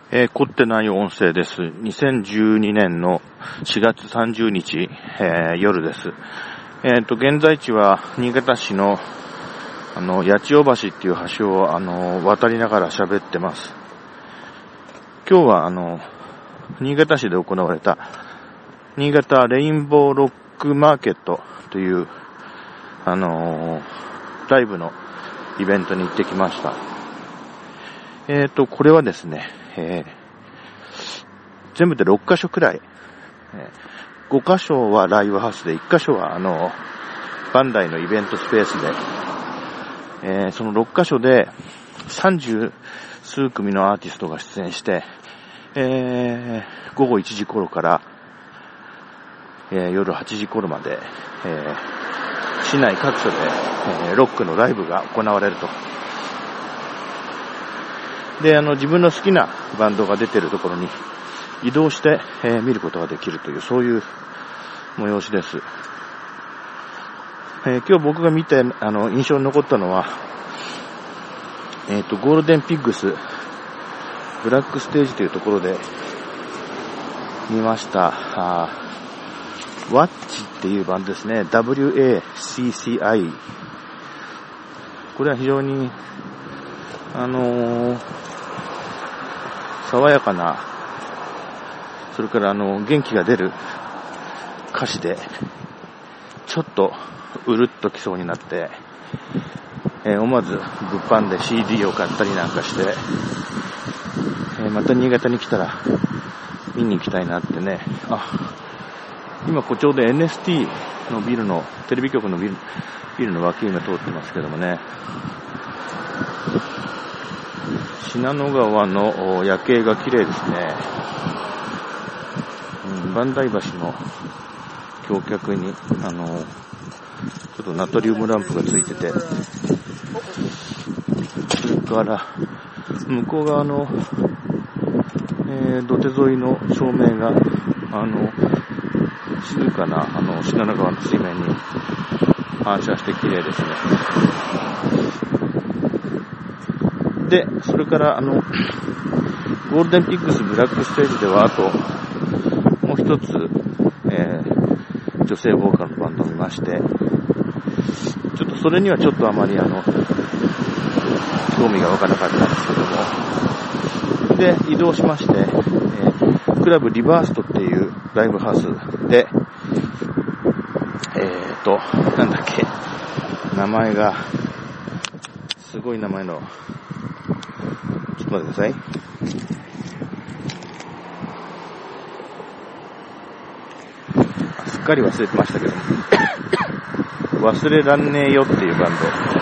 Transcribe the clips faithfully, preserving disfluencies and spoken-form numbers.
えー、凝ってない音声です。にせんじゅうにねんのしがつさんじゅうにち、えー、夜です。えっと、現在地は新潟市の、あの、八千代橋っていう橋を、あの、渡りながら喋ってます。今日は、あの、新潟市で行われた、新潟レインボーロックマーケットという、あのー、ライブのイベントに行ってきました。えっと、これはですね、えー、全部でろっかしょくらい、えー、ごかしょはライブハウスで、いっかしょはあの、バンダイのイベントスペースで、えー、そのろっかしょでさんじゅうすうくみのアーティストが出演して、えー、ごごいちじ頃から、えー、夜はちじ頃まで、えー、市内各所で、えー、ロックのライブが行われると。で、あの、自分の好きなバンドが出てるところに移動して、えー、見ることができるという、そういう催しです。えー、今日僕が見て、あの、印象に残ったのは、えっと、ゴールデンピッグス、ブラックステージというところで見ました。あワッチっていうバンドですね。ダブリューエーシーシーアイ。これは非常に、あのー、爽やかな、それからあの、元気が出る歌詞で、ちょっとうるっときそうになって、えー、思わず物販で シーディー を買ったりなんかして、えー、また新潟に来たら見に行きたいなってね。あ、今こちょうど エヌエスティー のビルの、テレビ局のビル、ビルの脇今通ってますけどもね。信濃川の夜景が綺麗ですね。うん、磐梯橋の橋脚に、あの、ちょっとナトリウムランプがついてて、それから向こう側の、えー、土手沿いの照明が、あの、静かな、あの、信濃川の水面に反射して綺麗ですね。で、それから、あの、ゴールデンピッグスブラックステージでは、あと、もう一つ、えー、女性ボーカルのバンドを見まして、ちょっとそれにはちょっとあまり、あの、興味が湧かなかったんですけども、で、移動しまして、えー、クラブリバーストっていうライブハウスで、えーと、なんだっけ、名前が、すごい名前の、ちょっと待ってください。すっかり忘れてましたけども忘れらんねえよっていうバン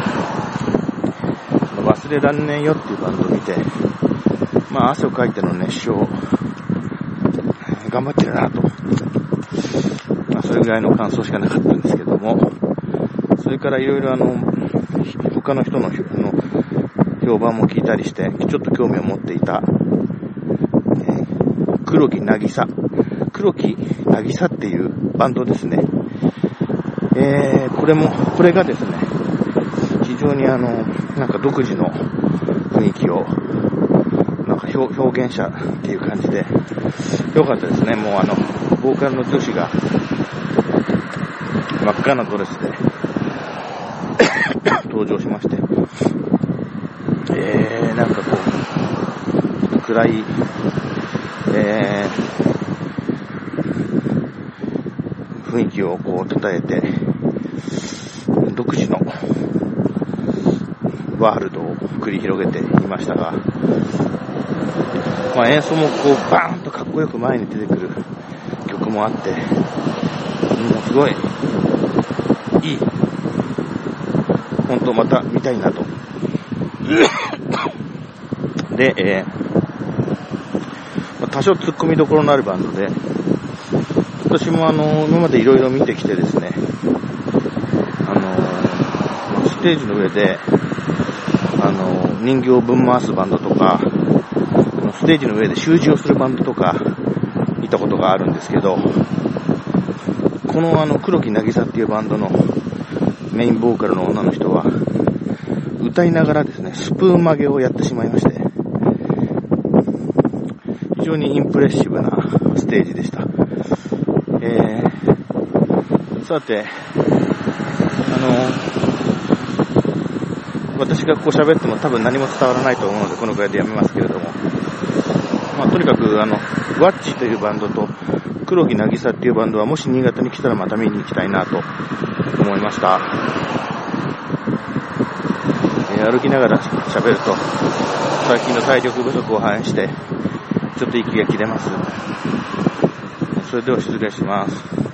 ド、忘れらんねえよっていうバンドを見て、まあ汗をかいての熱唱、頑張ってるなと、まあそれぐらいの感想しかなかったんですけども、それからいろいろあの他の人の評判も聞いたりして、ちょっと興味を持っていた、えー、黒木なぎさ、黒木なぎさっていうバンドですね。えー、これも、これがですね、非常にあの、なんか独自の雰囲気を、なんか 表, 表現者っていう感じで、良かったですね。もうあの、ボーカルの女子が、真っ赤なドレスで、登場しまして、えー、なんかこう、暗い、えー、雰囲気をこうたたえて、独自のワールドを繰り広げていましたが、まあ、演奏もこうバーンとかっこよく前に出てくる曲もあって、もうすごいいい、本当また見たいなと。で、えー、多少突っ込みどころのあるバンドで、私もあの今までいろいろ見てきてですね、あのステージの上であの人形をぶん回すバンドとか、ステージの上で習字をするバンドとか見たことがあるんですけど、このあの黒木なぎさっていうバンドのメインボーカルの女の人は歌いながらですね、スプーン曲げをやってしまいまして、 常にインプレッシブなステージでした。えー、さて、あの、私がこう喋っても多分何も伝わらないと思うので、このくらいでやめますけれども、まあ、とにかく、あの、ワッチというバンドと、黒木なぎさっていうバンドは、もし新潟に来たらまた見に行きたいなと思いました。えー、歩きながら喋ると、最近の体力不足を反映して、ちょっと息が切れます。それでは失礼します。